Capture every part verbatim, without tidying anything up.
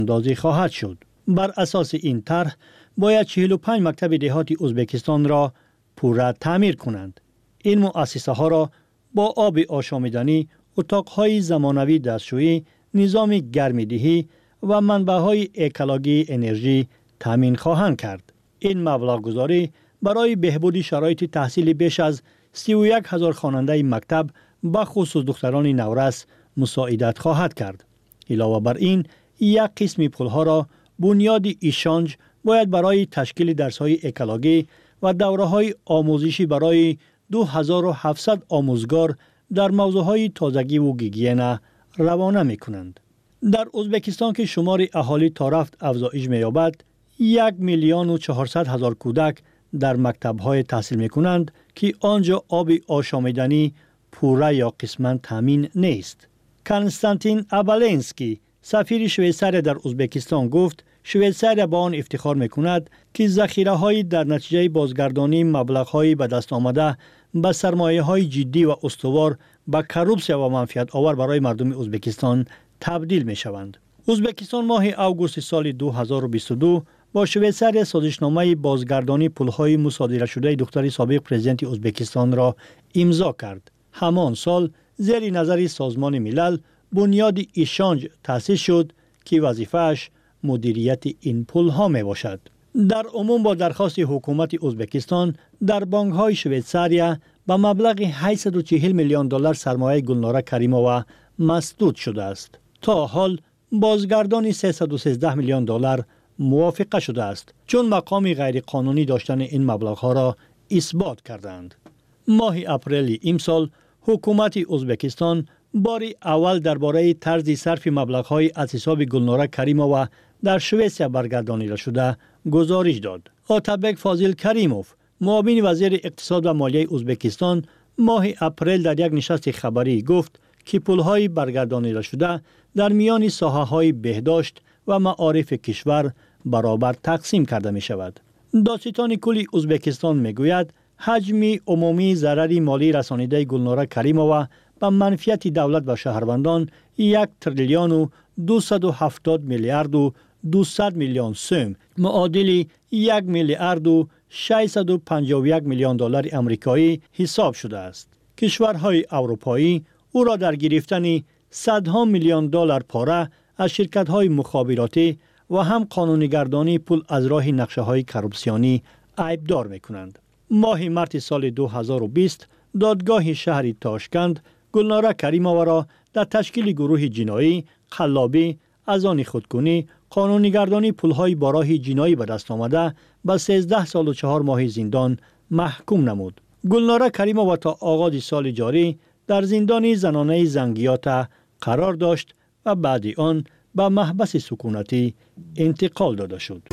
اندازی خواهد شد. بر اساس این طرح باید چهل و پنج مکتب دهاتی ازبکستان را پورا تعمیر کنند. این مؤسسه ها را با آب آشامیدنی، اتاقهای زمانوی دستشویی، نظام گرمیدهی و منبعهای اکولوژی انرژی تامین خواهند کرد. این مبلغ گذاری برای بهبود شرایط تحصیل بیش از سی و یک هزار خواننده مکتب به خصوص دختران نورس مساعدت خواهد کرد. علاوه بر این، یک قسم پولها را بنیاد ایشانج باید برای تشکیل درس‌های اکولوژی و دوره‌های آموزشی برای دو هزار و هفتصد آموزگار در موضوعهای تازگی و گیگین روانه می‌کنند. در ازبکستان که شمار اهالی تا رفت افزایش می‌یابد، یک میلیون و چهارصد هزار کودک در مکتب‌های تحصیل می‌کنند که آنجا آب آشامیدنی پورا یا قسماً تامین نیست. کنستانتین ابالنسکی، سفیر شویساریا در ازبکستان گفت شویساریا با آن افتخار می‌کند که ذخیره‌های در نتیجه بازگردانی مبلغ‌های به دست آمده به سرمایه‌های جدی و استوار به کروپسیا و منفعت آور برای مردم ازبکستان تبدیل می‌شوند. ازبکستان ماه اوگوست سال دو هزار و بیست و دو با شویساریا سازشنامه بازگردانی پول‌های مصادره شده دختر سابق پرزیدنت ازبکستان را امضا کرد. همان سال زیر نظر سازمان ملل بنیاد ایشانج تأسیس شد که وظیفه‌اش مدیریت این پول‌ها میباشد. در عموم با درخواست حکومت ازبکستان در بانک‌های شویساریا به مبلغ هشتصد و چهل میلیون دلار سرمایه گلناره کریمووا مسدود شده است. تا حال بازگردانی سیصد و سیزده میلیون دلار موافقه شده است، چون مقام غیرقانونی داشتن این مبلغ‌ها را اثبات کردند. ماه اپریل امسال حکومت ازبکستان بار اول درباره طرز صرف مبلغ‌های از حساب گلناره کریمووا در شویساریا برگردانیده شده گزارش داد. آتابک فاضل کریموف، معاون وزیر اقتصاد و مالیه ازبکستان، ماه اپریل در یک نشست خبری گفت که پول‌های برگردانیده شده در میان ساحه‌های بهداشت و معارف کشور برابر تقسیم کرده می شود. دادستان کل ازبکستان می گوید حجم عمومی ضرر مالی رسانیده گلناره کریمووا به منفعت دولت و شهروندان یک تریلیون و دویست و هفتاد میلیارد و دویست میلیون سوم معادل یک میلیارد و ششصد و پنجاه و یک میلیون دلار آمریکایی حساب شده است. کشورهای اروپایی او را در گرفتن صدها میلیون دلار پاره از شرکت‌های مخابراتی و هم قانونیگردانی پول از راه نقشه‌های کروپسیونی عیبدار می‌کنند. ماه مارس سال دو هزار و بیست دادگاه شهر تاشکند گلناره کریمووا را در تشکیل گروه جنایی، قلابی، از آن خودکنی، قانونیگردانی پول‌های با راه جنایی به دست آمده به سیزده سال و چهار ماه زندان محکوم نمود. گلناره کریمووا تا آغاز سال جاری در زندان زنانه زنگیات قرار داشت و بعد آن به محبس سکونتی انتقال داده شد.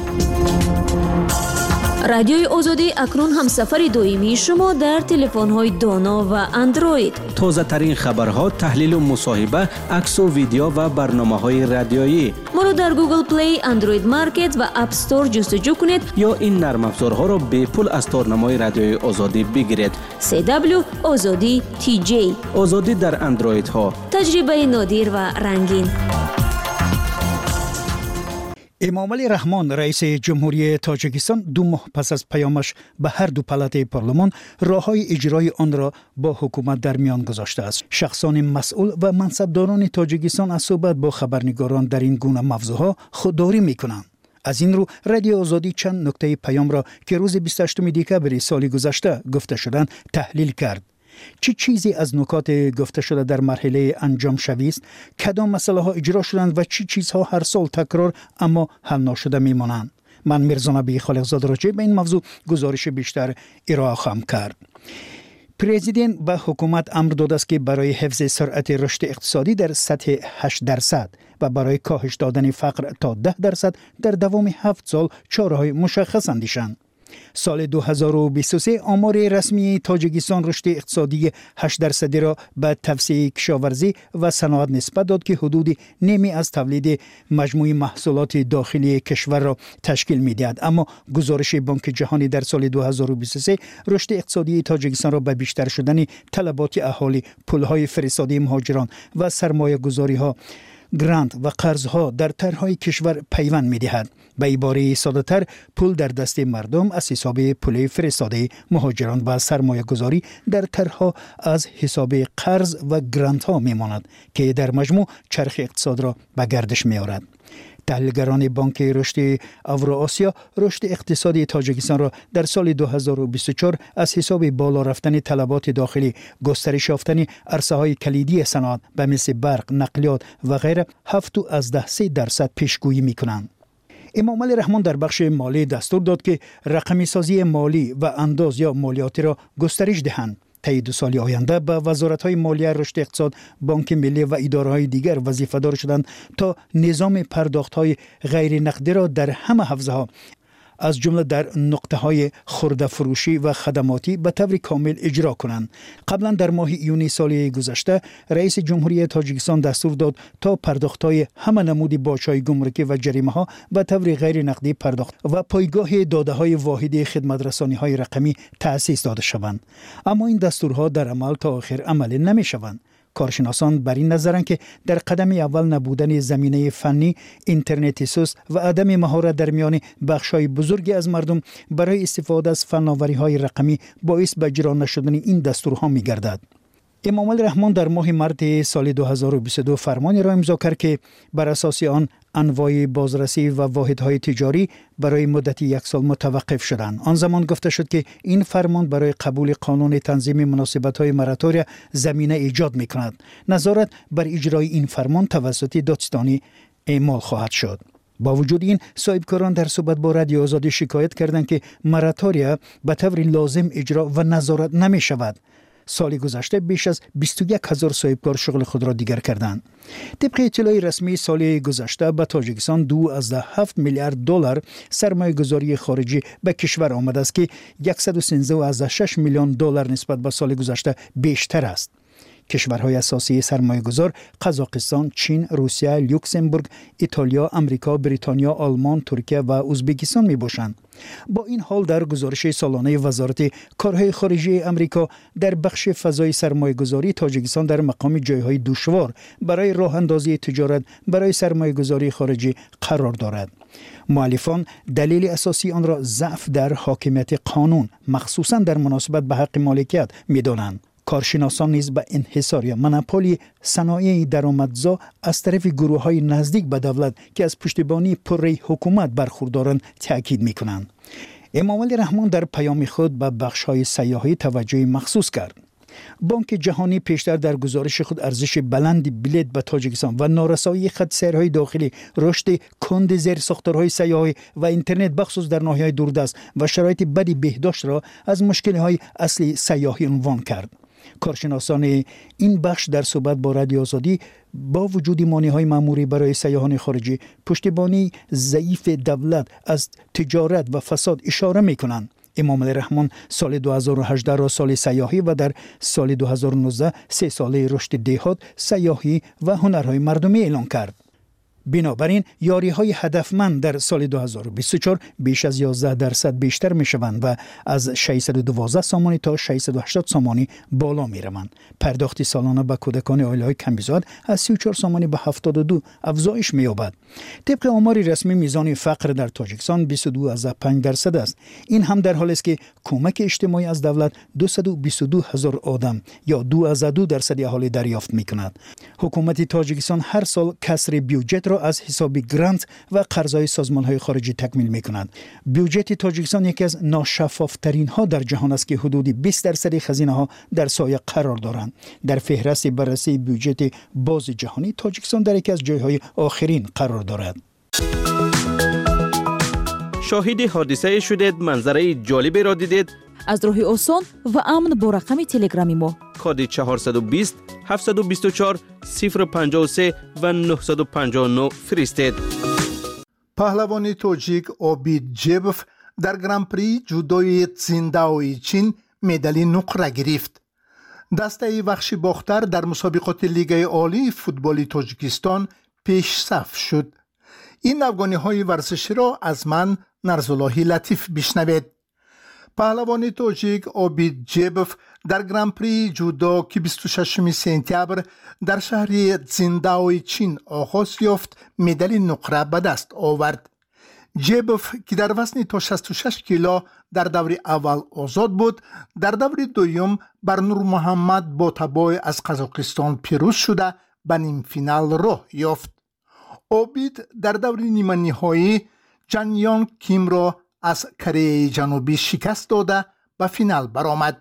رادیوی آزادی اکنون هم سفر دائمی شما در تلفن‌های دانا و اندروید. تازه ترین خبرها، تحلیل و مصاحبه، عکس و ویدیو و برنامه‌های رادیویی. ما را در گوگل پلی، اندروید مارکت و اپ استور جستجو کنید یا این نرم افزارها را به پول از تارنمای رادیوی آزادی بگیرید. سی دبلیو آزادی تی جی. آزادی در اندروید ها. تجربه نادر و رنگین. امامعلی رحمان رئیس جمهوری تاجیکستان دو ماه پس از پیامش به هر دو پلاته پارلمان راههای اجرای آن را با حکومت در میان گذاشته است. شخصان مسئول و منصبداران تاجیکستان از صحبت با خبرنگاران در این گونه موضوعها خودداری میکنند. از این رو رادیو آزادی چند نکته پیام را که روز بیست و هشتم دکبر سال گذشته گفته شدند تحلیل کرد. چه چیزی از نکات گفته شده در مرحله انجام شوی است؟ کدام مسئله ها اجرا شدند و چه چیزها هر سال تکرار اما حل نشده میمانند؟ من میرزا نبی خالقزاده راجع به این موضوع گزارش بیشتر ارائه خواهم کرد. پرزیدنت به حکومت امر داده است که برای حفظ سرعت رشد اقتصادی در سطح هشت درصد و برای کاهش دادن فقر تا ده درصد در دوام هفت سال چاره‌های مشخص اندیشند. سال دو هزار و بیست و سه آمار رسمی تاجیکستان رشد اقتصادی هشت درصدی را به توسعه کشاورزی و صنعت نسبت داد که حدود نیمی از تولید مجموعی محصولات داخلی کشور را تشکیل می‌دهد. اما گزارش بانک جهانی در سال دو هزار و بیست و سه رشد اقتصادی تاجیکستان را به بیشتر شدن طلبات اهالی، پول‌های فرستاده مهاجران و سرمایه‌گذاری‌ها گرانت و قرضها در طرحهای کشور پیوند می‌دهد. به عباره ساده‌تر، پول در دست مردم از حساب پول فرستاده مهاجران و سرمایه گذاری در طرحها از حساب قرض و گرانت ها می‌ماند که در مجموع چرخ اقتصاد را به گردش می‌آورد. تحلیلگران بانک رشد اوراسیا رشد اقتصادی تاجیکستان را در سال دو هزار و بیست و چهار از حساب بالا رفتن طلبات داخلی، گسترش یافتن عرصه‌های کلیدی صنعت به مثل برق، نقلیات و غیره هفت و از ده سه درصد پیشگویی می‌کنند. امام علی رحمان در بخش مالی دستور داد که رقمی سازی مالی و انداز یا مالیاتی را گسترش دهند. طی دو سال آینده به وزارت‌های مالیه، رشد اقتصاد، بانک ملی و اداره‌های دیگر وظیفه‌دار شدند تا نظام پرداخت‌های غیر نقدی را در همه حوزه‌ها از جمله در نقطه‌های خرده فروشی و خدماتی به طور کامل اجرا کنند. قبلا در ماه یونی سال گذشته رئیس جمهوری تاجیکستان دستور داد تا پرداخت‌های همه نمود باج‌های گمرکی و جریمه‌ها به طور غیر نقدی پرداخت و پایگاه داده‌های واحد خدمت‌رسانی‌های رقمی تأسیس داده شوند. اما این دستورها در عمل تا آخر عملی نمی‌شوند. کارشناسان بر این نظرند که در قدم اول نبودن زمینه فنی، اینترنت سست و عدم مهارت در میان بخش‌های بزرگی از مردم برای استفاده از فناوری‌های رقمی باعث به اجرا نشدن این دستورها می‌گردد. امام علی رحمان در ماه مارس سال دو هزار و بیست و دو فرمانی را امضا کرد که بر اساس آن انواع بازرسی و واحدهای تجاری برای مدت یک سال متوقف شدند. آن زمان گفته شد که این فرمان برای قبول قانون تنظیم مناسبت‌های مراتوری زمینه ایجاد می‌کند. نظارت بر اجرای این فرمان توسط دادستانی اعمال خواهد شد. با وجود این، صاحبکاران در صحبت با رادیو آزادی شکایت کردند که مراتوریا به طور لازم اجرا و نظارت نمی‌شود. سال گذشته بیش از بیست و یک هزار صاحبکار شغل خود را دیگر کردند. طبق اطلاع رسمی سال گذشته به تاجیکستان دو از هفت میلیارد دلار سرمایه گذاری خارجی به کشور آمده است که صد و سیزده از شش میلیون دلار نسبت به سال گذشته بیشتر است. کشورهای اساسی سرمایه گذار قزاقستان، چین، روسیه، لوکزامبورگ، ایتالیا، امریکا، بریتانیا، آلمان، ترکیه و ازبکستان می باشند. با این حال در گزارش سالانه وزارت کارهای خارجی امریکا در بخش فضای سرمایه گذاری تاجیکستان در مقام جایهای دشوار برای راه اندازی تجارت برای سرمایه گذاری خارجی قرار دارد. مؤلفان دلیل اساسی آن را ضعف در حاکمیت قانون مخصوصا در مناسبت به حق مالکیت می دانند. کارشناسان نیز به انحصار یا منوپولی صنایع درآمدزا از طرف گروه‌های نزدیک به دولت که از پشتیبانی پره‌ای حکومت برخوردارند تاکید می‌کنند. امام علی رحمان در پیام خود به بخش‌های سیاحی توجه مخصوص کرد. بانک جهانی پیشتر در گزارش خود ارزش بلند بلیط به تاجیکستان و نارسایی خط سیرهای داخلی، رشد کند زیر ساختارهای سیاحی و اینترنت بخصوص در ناحیه‌های دوردست و شرایط بدی بهداشت را از مشکل‌های اصلی سیاحی عنوان کرد. کارشناسان این بخش در صحبت با رادیو آزادی با وجود مانع‌های مأموری برای سیاحان خارجی، پشتیبانی ضعیف دولت از تجارت و فساد اشاره می‌کنند. امام علی رحمان سال دو هزار و هجده را سال سیاحی و در سال دو هزار و نوزده سه ساله رشد دهات، سیاحی و هنرهای مردمی اعلان کرد. بنابراین یاری‌های هدفمند در سال دو هزار و بیست و چهار بیش از یازده درصد بیشتر می‌شوند و از ششصد و دوازده سامانی تا ششصد و هشتاد سامانی بالا می‌روند. پرداخت سالانه به کودکان عائله‌های کم‌بزاد از سی و چهار سامانی به هفتاد و دو افزایش می‌یابد. طبق آمار رسمی میزان فقر در تاجیکستان بیست و دو ازده پنج درصد است. این هم در حالی است که کمک اجتماعی از دولت دویست و بیست و دو هزار آدم یا دو ازده دو درصد اهالی دریافت می‌کند. حکومت تاجیکستان هر سال کسر بودجه را از حساب گرانت و قرضهای سازمان‌های خارجی تکمیل می‌کند. بودجه تاجیکستان یکی از ناشفاف‌ترین ها در جهان است که حدود بیست درصد خزینه‌ها در سایه قرار دارند. در فهرست بررسی بودجه باز جهانی تاجیکستان در یکی از جای‌های آخرین قرار دارد. شاهد حادثه شدید، منظره جالبی را دیدید؟ از راه آسان و امن با رقم تلگرامی ما کد چهارصد و بیست هفتصد و بیست و چهار صفر پنجاه و سه و نهصد و پنجاه و نه فرستید. پهلوان تاجیک عابید جیبوف در گران پری جودوی تسینداوی چین مدال نقره گرفت. دسته وحشی باختر در مسابقات لیگ عالی فوتبال تاجیکستان پیش صف شد. این افغانی های ورزشی را از من نرزاللهی لطیف بشنوید. پهلوان تاجیک اوبید جیبف در گران پری جودو که بیست و ششم سپتامبر در شهر تسینداو چین آغاز یافت مدال نقره به دست آورد. جیبف که در وزن تا شصت و شش کیلو در دور اول آزاد بود، در دور دوم بر نور محمد با تبای از قزاقستان پیروز شده به نیم فینال راه یافت. اوبید در دور نیمه نهایی جان یانگ کیم را از کره جنوبی شکست داده به فینال برآمد.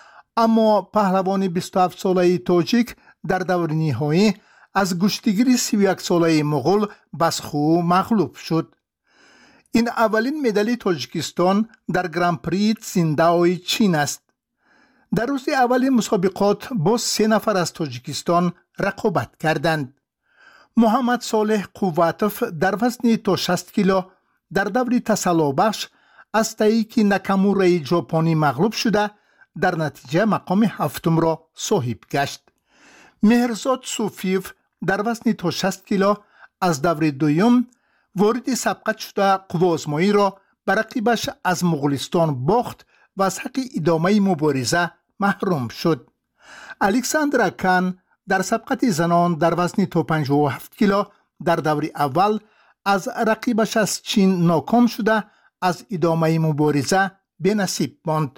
اما پهلوان بیست و هفت ساله تاجیک در دور نهایی از گشتگیر سی و یک ساله مغول بسخو مغلوب شد. این اولین مدال تاجیکستان در گران پری تسینداو چین است. در روز اول مسابقات با سه نفر از تاجیکستان رقابت کردند. محمد صالح قواتف در وزن تا شصت کیلو در دور تسلابخش از تاییکی ناکامورای ژاپنی مغلوب شده در نتیجه مقام هفتم را صاحب گشت. مهرزاد صوفیف در وزن تا شصت کیلو از دور دوم وارد سبقت شده قوازمایی را بر رقیبش از مغولستان باخت و از حق ادامه مبارزه محروم شد. الکساندر کان در سبقت زنان در وزن تا پنجاه و هفت کیلو در دور اول از رقیبش از چین ناکام شده از ادامه مبارزه به نصیب ماند.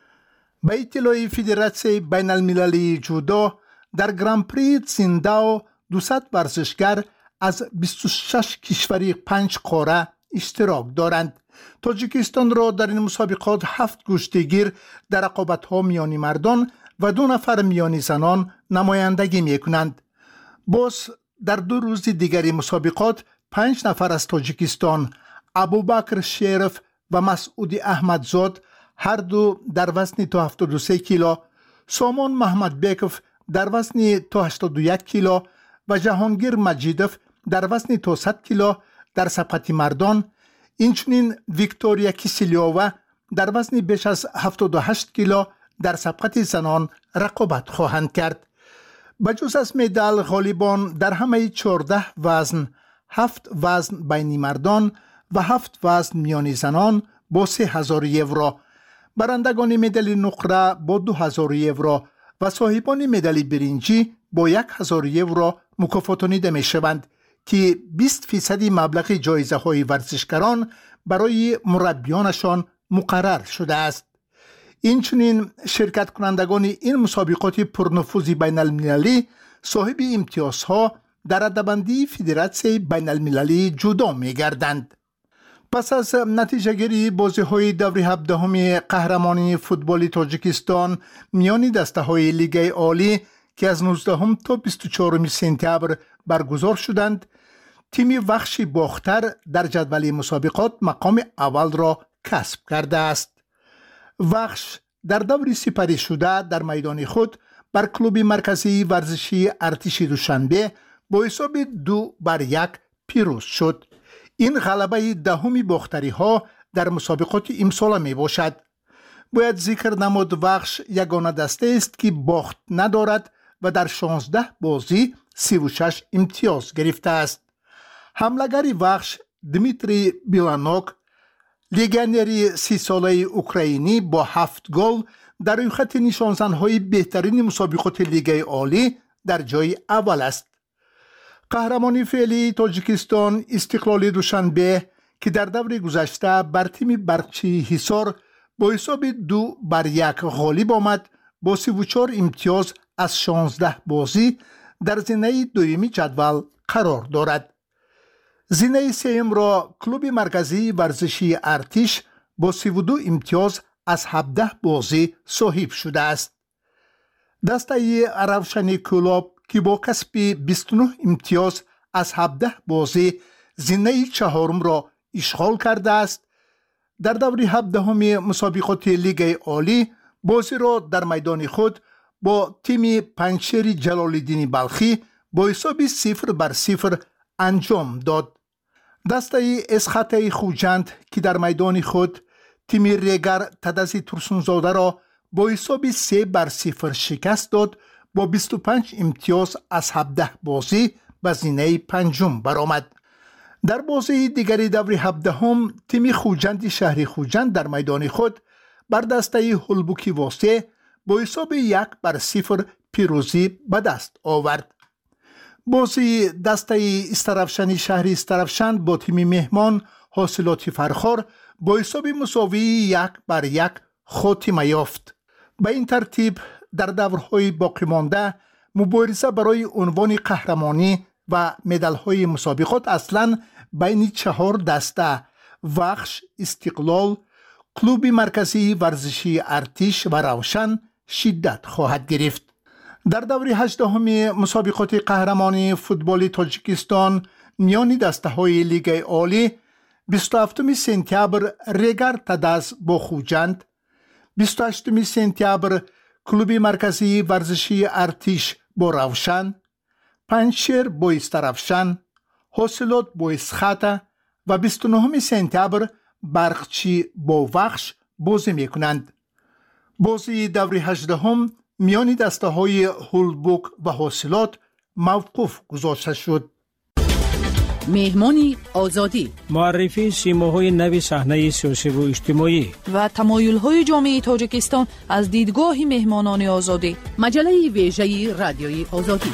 به اطلاع فدراسیون بین المللی جودو در گران پری تسینداو دویست ورزشگر از بیست و شش کشوری پنج قاره اشتراک دارند. تاجیکستان را در این مسابقات هفت گشتگیر در رقابت‌ها میان مردان و دو نفر میان زنان نمایندگی میکنند. باز در دو روز دیگری مسابقات پنج نفر از تاجیکستان، ابوبکر شریف و مسعود احمدزاد هر دو در وزن تا هفتاد و سه کیلو، سامان محمد بیکوف در وزن تا هشتاد و یک کیلو و جهانگیر مجیدوف در وزن تا صد کیلو در سبقت مردان، اینچنین ویکتوریا کیسلیووا در وزن بیش از هفتاد و هشت کیلو در سبقت زنان رقابت خواهند کرد. بجز از مدال غالبان در همه چهارده وزن، هفت وزن بین مردان و هفت وزن میان زنان با سه هزار یورو، برندگان مدال نقره با دو هزار یورو و صاحبان مدال برنجی با یک هزار یورو مکافاتانیده می شوند که بیست فیصد مبلغ جایزه های ورزشکاران برای مربیانشان مقرر شده است. اینچنین شرکت کنندگان این مسابقات پرنفوذ بین المللی صاحب امتیازها در رده‌بندی فدراسیون بین المللی جودو می گردند. پس از نتیجه گیری بازی های دور هفدهم قهرمانی فوتبال تاجیکستان میان دسته های لیگ عالی که از نوزدهم تا بیست و چهارم سپتامبر برگزار شدند، تیم وخش باختر در جدول مسابقات مقام اول را کسب کرده است. وخش در دور سپری شده در میدان خود بر کلوب مرکزی ورزشی ارتش دوشنبه با حساب دو بر یک پیروز شد. این غلبه دهمی باختری ها در مسابقات امسال می باشد. باید ذکر نمود وخش یگانه دسته است که باخت ندارد و در شانزده بازی سی و شش امتیاز گرفته است. حمله‌گر وخش دمیتری بیلانوک، لیگنری سی ساله اوکراینی با هفت گل در روی خط نشانزن‌های بهترین مسابقات لیگ عالی در جای اول است. قهرمانی فعلی تاجیکستان استقلال دوشنبه که در دور گذشته بر تیم برقچی حصار با حساب دو بر یک غالب آمد، با سی و چهار امتیاز از شانزده بازی در زینه دومی جدول قرار دارد. زینه سوم را کلوب مرکزی ورزشی ارتش با سی و دو امتیاز از هفده بازی صاحب شده است. دسته روشن کلوب که با کسب بیست و نه امتیاز از هفده بازی زینه چهارم را اشغال کرده است. در دور هفدهم مسابقات لیگ عالی بازی را در میدان خود با تیم پنجشیر جلال الدین بلخی با حساب صفر بر صفر انجام داد. دسته اسخط خوجند که در میدان خود تیم ریگر تدزی ترسونزاده را با حساب سه بر صفر شکست داد، با بیست و پنج امتیاز از هفده بازی به زینه پنجم برآمد. در بازی دیگری دور هفدهم تیم خوجند شهر خوجند در میدان خود بر دسته هولبوکی واسه با حساب یک بر صفر پیروزی به دست آورد. بازی دسته استرفشنی شهری استرفشن با تیم مهمان حاصلات فرخار با حساب مساوی یک بر یک خاتمه یافت. به این ترتیب در دورهای باقی مانده مبارزه برای عنوان قهرمانی و مدال‌های مسابقات اصلاً بین چهار دسته وخش، استقلال، کلوب مرکزی ورزشی ارتش و روشن شدت خواهد گرفت. در دور هجدهم مسابقات قهرمانی فوتبال تاجیکستان میان دسته‌های لیگ عالی بیست و هفتم سپتامبر رگر تداز با خوجند، بیست و هشتم سپتامبر کلوب مرکزی ورزشی ارتش با روشن، پنجشیر با استرفشن، حاصلات با اسخاته و بیست و نهم سپتامبر برقچی با وخش بازی میکنند. بازی دور هجدهم میان دسته های هولبوک و حاصلات موقوف گذاشته شد. مهمانی آزادی، معرفی سیماهای نوی صحنه سیاسی و اجتماعی و تمایل‌های جامعه تاجیکستان از دیدگاه مهمانان آزادی. مجله ویژه رادیوی آزادی.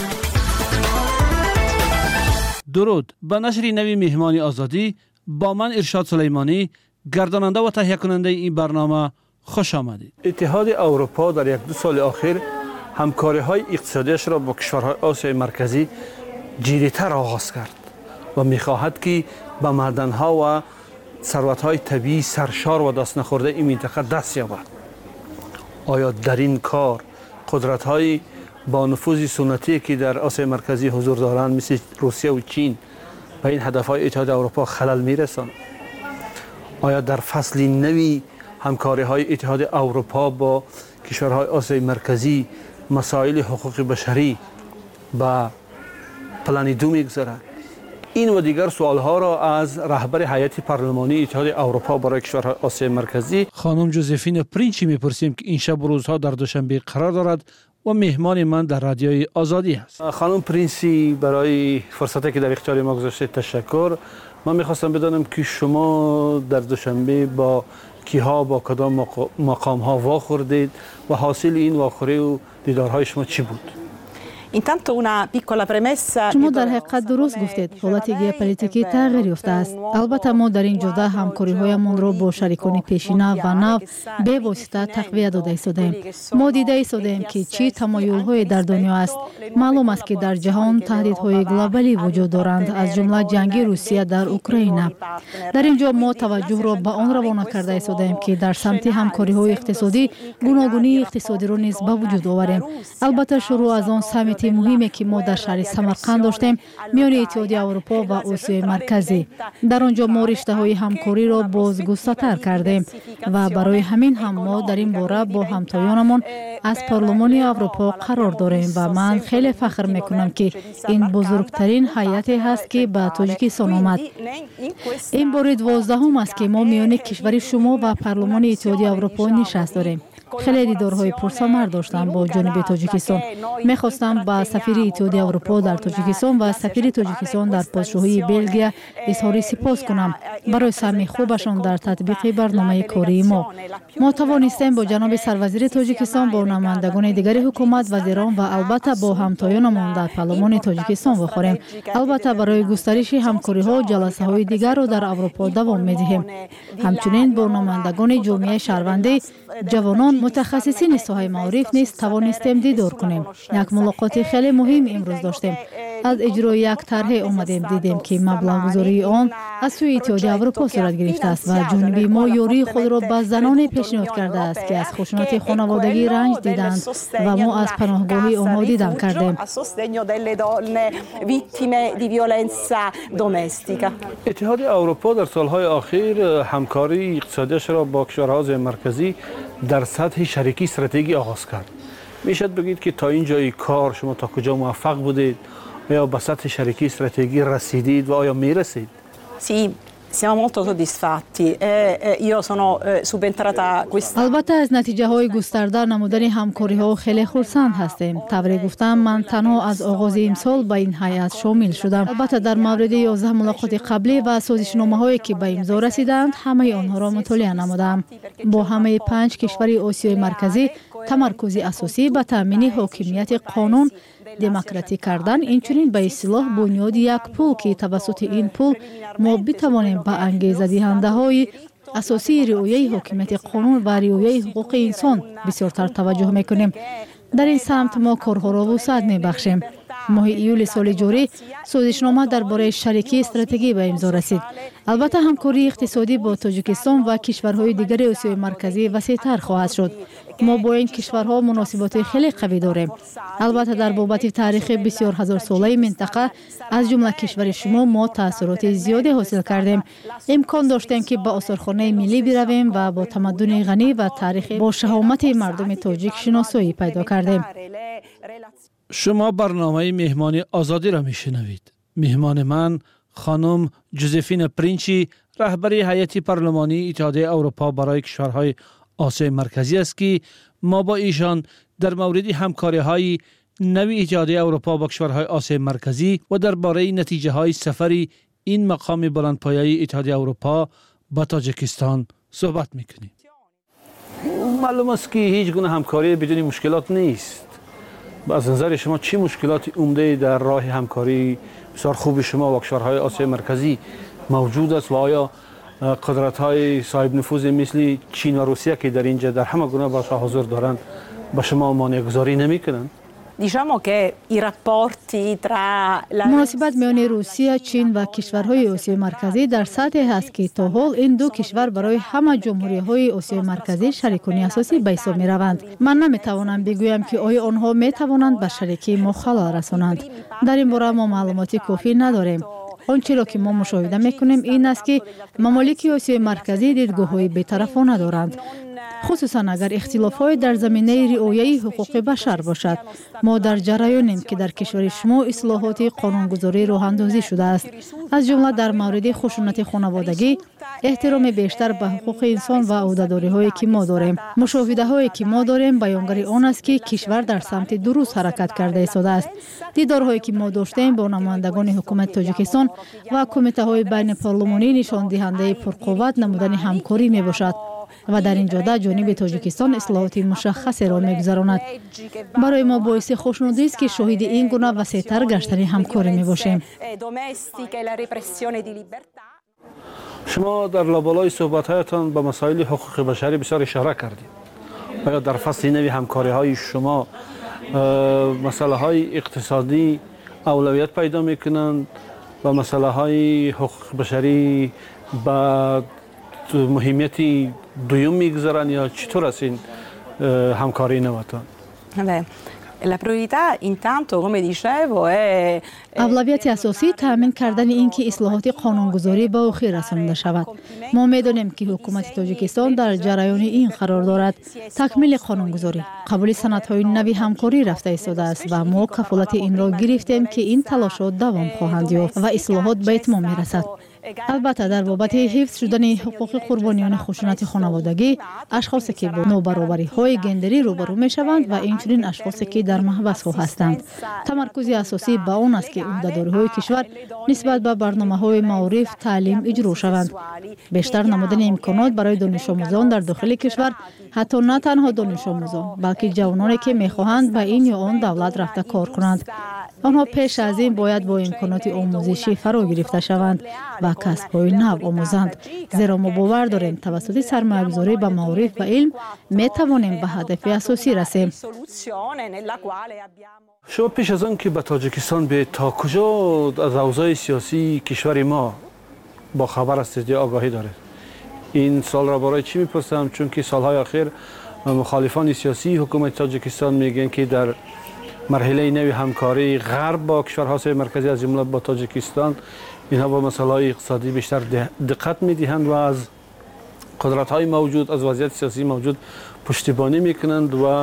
درود، به نشر نوی مهمانی آزادی با من ارشاد سلیمانی، گرداننده و تهیه کننده این برنامه، خوش آمدید. اتحاد اروپا در یک دو سال اخیر همکاری‌های اقتصادیش را با کشورهای آسیای مرکزی جدی‌تر آغاز کرد و می‌خواهد که به معدن‌ها و ثروت‌های طبیعی سرشار و دست نخورده این منطقه دست یابد. آیا در این کار قدرت‌های با نفوذ سنتی که در آسیای مرکزی حضور دارند مثل روسیه و چین به این هدف‌های اتحاد اروپا خلل می‌رساند؟ آیا در فصل نوی همکاری‌های اتحاد اروپا با کشورهای آسیای مرکزی مسائل حقوق بشری به پلان دو می‌گذارد؟ این و دیگر سوال‌ها را از رهبر هیئت پارلمانی اتحاد اروپا برای کشورهای آسیای مرکزی خانم جوزفین پرینچی می‌پرسیم که این شب و روزها در دوشنبه قرار دارد و مهمان من در رادیوی آزادی است. خانم پرینسی، برای فرصتی که در اختیار ما گذاشته تشکر. من می‌خواستم بدانم که شما در دوشنبه با کیها با کدام مقام‌ها واخوردید و حاصل این واخوری و دیدارهای شما چی بود؟ شما در حقیقت درست گفتید. حالت ژئوپلیتیکی تغییر یافته است. البته ما در این جهت همکاری‌هایمان را با شریکان پیشینه و نو به واسطه تقویت داده ایستادیم. ما دیده ایستادیم که چه تمایل‌هایی در دنیا است. معلوم است که در جهان تهدیدهای گلوبالی وجود دارند، از جمله جنگ روسیه در اوکراین. در اینجا ما توجه را به آن روانه کرده ایستادیم که در سمت همکاری‌های اقتصادی گوناگونی اقتصادی را نیز به وجود آوریم. البته شروع از آن سمیت مهمی که ما در شهر سمرقند داشتیم میان اتحادیه اروپا و آسیای مرکزی، در آنجا ما رشته‌های همکاری را بازگسترتر کردیم و برای همین هم ما در این باره با همتایانمان از پارلمان اروپا قرار داریم و من خیلی فخر میکنم که این بزرگترین هیئتی هست که به تاجیکستان آمد. این بار دوازدهم است که ما میان کشور شما و پارلمان اتحادیه اروپا نشست داریم. خیلی دیدارهای پرثمر داشتم با جانب تاجیکستان. میخواستم با سفیر اتحادیه اروپا در تاجیکستان و سفیر تاجیکستان در پادشاهی بلژیک اظهار سپاس کنم برای سهم خوبشان در تطبیق برنامه کاری ما. ما توانستیم با جناب سروزیر تاجیکستان، با نمایندگان دیگر حکومت، وزیران و البته با همتایانمان در پارلمان تاجیکستان بخوریم. البته برای گسترش همکاری‌ها جلسه های دیگر را در اروپا دوام می‌دهیم. همچنین با نمایندگان جامعه شهروندی، جوانان، متخصصین ساحه معارف نیز توانستیم دیدار کنیم. یک ملاقات خیلی مهم امروز داشتیم. از اجرای یک طرح آمدیم دیدیم که مبلغ گذاری آن از سوی اتحادیه اروپا صورت گرفته است و جانب ما یاری خود را به زنان پیشنهاد کرده است که از خشونت خانوادگی رنج دیدند و ما از پناهگاهی آنها دیدن کردیم. اتحاد اروپا در سالهای اخیر همکاری اقتصادیش را با کشورهای مرکزی در سطح شریکی استراتژی آغاز کرد. میشد بگید که تا این جای کار شما تا کجا موفق بودید؟ آیا به سطح شریکی استراتژی رسیدید و آیا میرسید؟ Siamo molto soddisfatti e io sono subentrata questa. البته از نتیجه های گسترده نمودن همکاری ها خیلی خرسند هستیم. طوری گفتم من تنها از آغاز امسال به این هیئت شامل شدم. البته در مورد یازده ملاقات قبلی و سازشنامه هایی که به امضا رسیدند همه آنها را مطالعه نمودم. با همه پنج کشور آسیای مرکزی تمرکز اساسی به تامین حاکمیت قانون، دموکراتی کردن، اینچنین به اصلاح بنیاد یک پول که توسط این پول ما بتوانیم به انگیزه دهنده های اساسی رعایت حاکمیت قانون و رعایت حقوق انسان بسیارتر توجه میکنیم. در این سمت ما کارها را وسعت میبخشیم. ماه ایول سال جاری سازشنامه درباره شریکی استراتژی به امضا رسید. البته همکاری اقتصادی با تاجیکستان و کشورهای دیگر آسیای مرکزی وسیع‌تر خواهد شد. ما با این کشورها مناسبات خیلی قوی داریم. البته در بابت تاریخ بسیار هزار ساله منطقه از جمله کشور شما ما تاثیرات زیادی حاصل کردیم. امکان داشتیم که به آثارخانه ملی برویم و با تمدن غنی و تاریخ با شهامت مردم تاجیک شناسایی پیدا کردیم. شما برنامه مهمانی آزادی را میشنوید. مهمان من خانم جوزفین پرینچی رهبری هیئت پارلمانی اتحادیه اروپا برای کشورهای آسیای مرکزی است که ما با ایشان در مورد همکاری‌های نوی اتحادیه اروپا با کشورهای آسیای مرکزی و درباره نتیجه‌های سفر این مقام بلندپایه اتحادیه اروپا با تاجیکستان صحبت می‌کنیم. معلوم است که هیچ گونه همکاری بدون مشکلات نیست. از نظر شما چی مشکلات عمده در راه همکاری بسیار خوب شما و کشورهای آسیای مرکزی موجود است و آیا قدرت‌های صاحب نفوذ مثل چین و روسیه که در اینجا در همه گونه بخش‌ها حضور دارند به شما مانع‌گذاری نمی‌کنند؟ Diciamo che i rapporti tra la مناسبت میان روسیه، چین و کشورهای آسیای مرکزی در سطحی است که تا حال این دو کشور برای همه جمهوری‌های آسیای مرکزی شریکانی اساسی به حساب می‌روند. من نمی‌توانم بگویم که آیا آنها می‌توانند به شریکی ما خلل رسانند. در این باره ما معلوماتی کافی نداریم. آنچه را که ما مشاهده می‌کنیم این است که ممالک آسیای مرکزی دیدگاه‌های بی‌طرفانه دارند، خصوصا اگر اختلاف‌های در زمینه رعایت حقوق بشر باشد. ما در جریانیم که در کشور شما اصلاحات قانونگذاری راه اندازی شده است، از جمله در مورد خشونت خانوادگی، احترام بیشتر به حقوق انسان و عهده‌داری‌هایی که ما داریم. مشاهده‌هایی که ما داریم بیانگر آن است که کشور در سمت درست حرکت کرده ایستاده است. دیدارهایی که ما داشتیم با نمایندگان حکومت تاجیکستان و کمیته‌های بین پارلمانی نشان دهنده پرقوت نمودن همکاری میباشد و در این جهت جانب تاجیکستان اصلاحات مشخصی را می‌گذراند. برای ما باعث خوشنودی است که شاهد این گونه وسیع‌تر گشتن همکاری میباشیم. شما در لابلای صحبت‌هایتان به مسائل حقوق بشری بسیار اشاره کردید. آیا در فصل نوی همکاری‌های شما مسائل اقتصادی اولویت پیدا می‌کنند و مسائل حقوق بشری با مهمیت دوم میگذارن یا چطور است این همکاری نوتان؟ La priorità intanto come dicevo è اولویت اساسی تامین کردن اینکه اصلاحات قانونگذاری به آخر رسانده شود. ما می‌دانیم که حکومت تاجیکستان در جریان این قرار دارد تکمیل قانونگذاری، قبول سندهای نوی همکاری رفته ایستاده است و ما کفالت این را گرفتیم که این تلاشات دوام خواهند یافت و اصلاحات به اتمام می‌رسد. البته در بابت حفظ شدن حقوق قربانیان خشونت خانوادگی، اشخاصی که با نابرابری‌های گندری روبرو می‌شوند و اینچنین اشخاصی که در محبس هستند، تمرکز اساسی به آن است که عهده‌داری‌های کشور نسبت به برنامه‌های معارف، تعلیم اجرا شوند. بیشتر نمودن امکانات برای دانش آموزان در داخل کشور، حتی نه تنها دانش آموزان بلکه جوانانی که می‌خواهند به این یا آن دولت رفته کار کنند، آنها پیش از این باید با امکانات آموزشی فرا گرفته شوند و کسب‌های نو آموزند، زیرا ما باور داریم توسط سرمایه‌گذاری به معارف و علم می‌توانیم به هدف اساسی رسیم. شما پیش از آن که به تاجیکستان به تا کجا از اوضاع سیاسی کشور ما با خبر هستید یا آگاهی دارید؟ این سال را برای چی میپرسم؟ چون که سالهای اخیر مخالفان سیاسی حکومت تاجیکستان میگن که در مرحله نوی همکاری غرب با کشورهای آسیای مرکزی از جمله با تاجیکستان اینها با مسائل اقتصادی بیشتر دقت میدهند و از قدرت‌های موجود، از وضعیت سیاسی موجود پشتیبانی میکنند و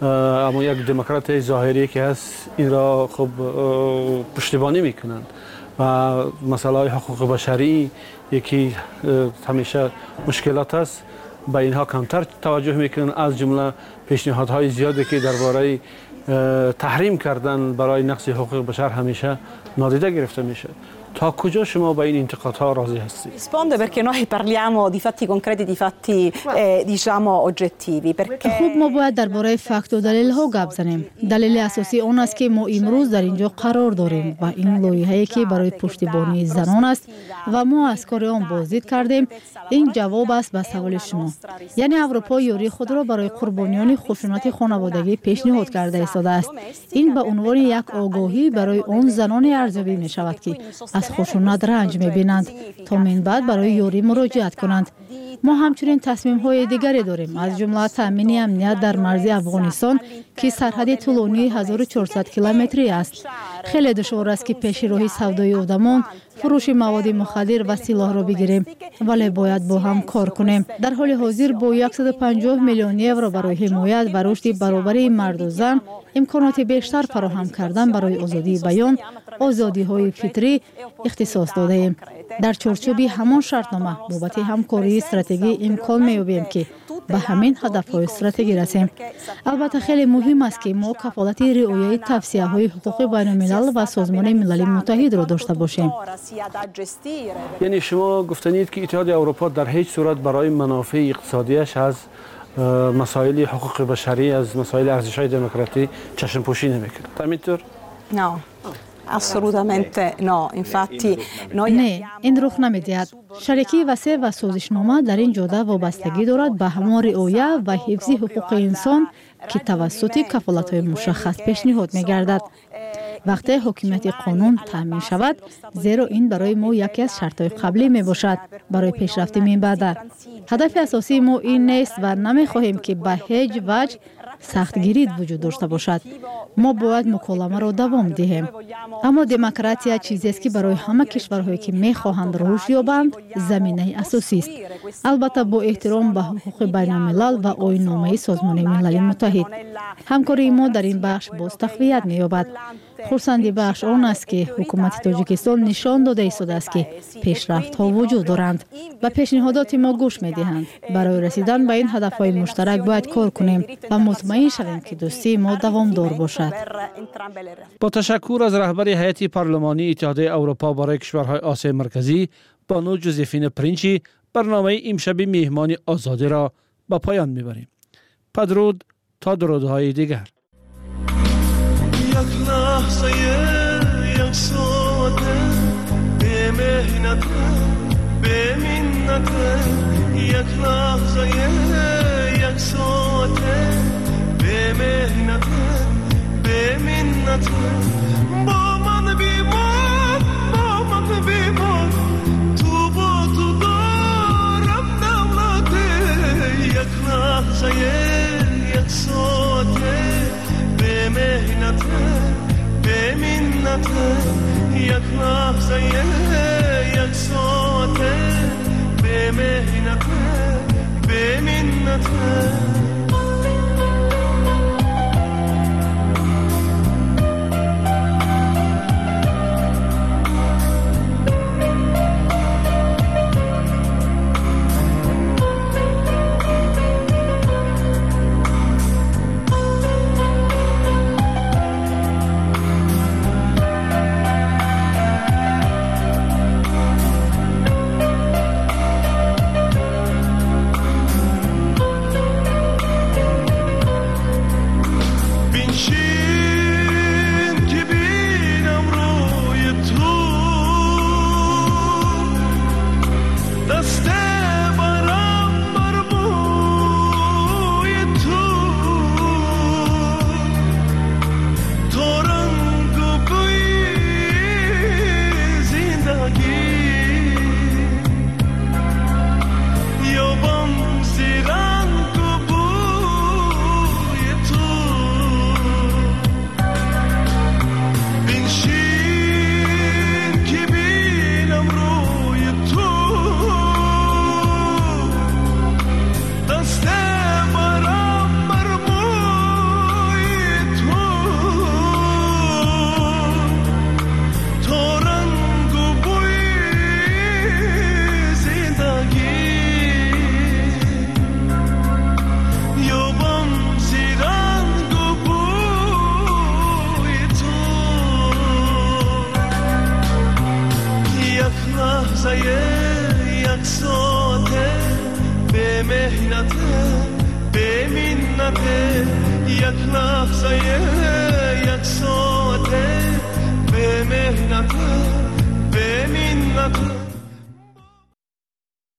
اما یک دموکرات ظاهری که هست این را خب پشتیبانی میکنند و مسائل حقوق بشری یکی همیشه مشکلات است، به اینها کمتر توجه میکنن، از جمله پیشنهادهای زیادی که درباره تحریم کردن برای نقض حقوق بشر همیشه نادیده گرفته میشه. تا کجا شما با این انتقادها راضی هستید؟ Risponde perché noi parliamo di fatti concreti, di fatti eh, diciamo oggettivi. Perché خوب ما باید درباره فکت و دلیل ها گپ زنیم. دلیل اساسی آن است که ما امروز در اینجا قرار داریم و این لایحه‌ای که برای پشتیبانی زنان است و ما از کار آن بازدید کردیم. این جواب است به سوال شما. یعنی اروپا یاری خود را برای قربانیان خشونت خانوادگی پیشنهاد کرده ایستاده است. این به عنوان یک آگاهی برای آن زنان ارزیابی می شود که از خشونت رنج می بینند تا من بعد برای یاری مراجعت کنند. ما همچنین تصمیم های دیگری داریم، از جمله تامین امنیت در مرز افغانستان که سرحد طولانی هزار و چهارصد کیلومتری است. خیلی دشوار است که پیش راهی سودای آدمان، فروش مواد مخدر و سلاح را بگیریم، ولی باید با هم کار کنیم. در حال حاضر با صد و پنجاه میلیون یورو برای حمایت و رشد برابری مرد و زن امکانات بیشتر فراهم کردن برای آزادی بیان، آزادی های فطری اختصاص داده ایم. در چارچوب همان شرطنامه بابت همکاری استراتژی امکان می‌یابیم که به همین هدف‌های استراتژی رسیم. البته خیلی مهم است که ما کفالت رعایت توصیه‌های حقوق بین‌الملل و سازمان ملل متحد را داشته باشیم. یعنی شما گفتنید که اتحاد اروپا در هیچ صورت برای منافع اقتصادیش از مسائل حقوق بشری، از مسائل ارزش‌های دموکراسی چشم پوشی نمی‌کند. همینطور؟ No. Assolutamente no, infatti noi نه، این رخ نمی‌دهد. شریکی وسیع و سازشنامه در این جهت وابستگی دارد به همان رعایت و حفظ حقوق انسان که توسط کفالت‌های مشخص پیشنهاد می‌گردد. وقتی حکومت قانون تامین شود، زیرا این برای ما یکی از شرط‌های قبلی میباشد برای پیشرفت من بعد. هدف اساسی ما این نیست و نمی‌خواهیم که به هیچ وجه سختگیری وجود داشته باشد. ما باید مکالمه را دوام دهیم. اما دموکراسی چیزی است که برای همه کشورهایی که می‌خواهند رشد یابند زمینه اساسی است. البته با احترام به حقوق بین‌الملل و آیین‌نامه سازمان ملل متحد. همکاری ما در این بخش باز تقویت می‌یابد. خرسندی بخش آن است که حکومت تاجیکستان نشان داده ایستاده است که پیشرفت‌ها وجود دارند و پیشنهادات ما گوش می‌دهند. برای رسیدن به این هدف‌های مشترک باید کار کنیم و مطمئن شویم که دوستی ما دوامدار باشد. با تشکر از رهبر هیئت پارلمانی اتحادیه اروپا برای کشورهای آسیای مرکزی بانو جوزفین پرینچی، برنامه امشب مهمانی آزادی را به پایان می‌بریم. بدرود تا درودهای دیگر. یک لحظه یک ساعته به مهنت به منت، یک لحظه یک ساعته به مهنت به منت، با من بیمان با من بیمان، تو با تو دارم دولته، یک لحظه یک ساعته به مهنت به منت، یک لحظه یک ساعته به مهنت به منت. مهنت به منت یک لحظه یک ساعت به مهنت به منت